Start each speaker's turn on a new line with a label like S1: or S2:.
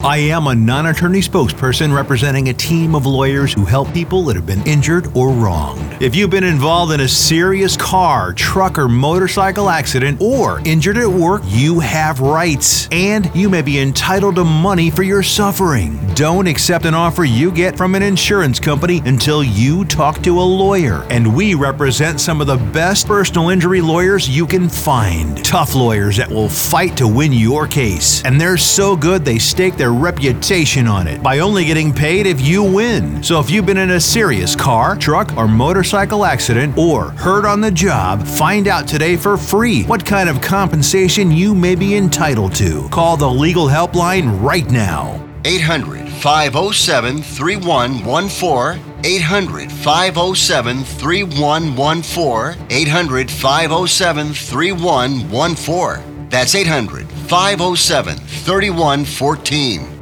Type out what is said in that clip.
S1: I am a non-attorney spokesperson representing a team of lawyers who help people that have been injured or wronged. If you've been involved in a serious car, truck, or motorcycle accident or injured at work, you have rights, and you may be entitled to money for your suffering. Don't accept an offer you get from an insurance company until you talk to a lawyer, and we represent some of the best personal injury lawyers you can find. Tough lawyers that will fight to win your case, and they're so good they stake their reputation on it by only getting paid if you win. So if you've been in a serious car, truck, or motorcycle accident or hurt on the job, find out today for free what kind of compensation you may be entitled to. Call the legal helpline right now.
S2: 800-507-3114. 800-507-3114. 800-507-3114. That's 800-507-3114.